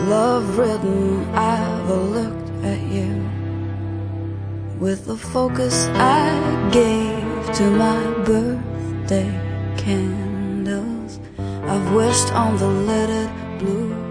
love written, I've looked at you with the focus I gave to my birthday candles. I've wished on the leaded blue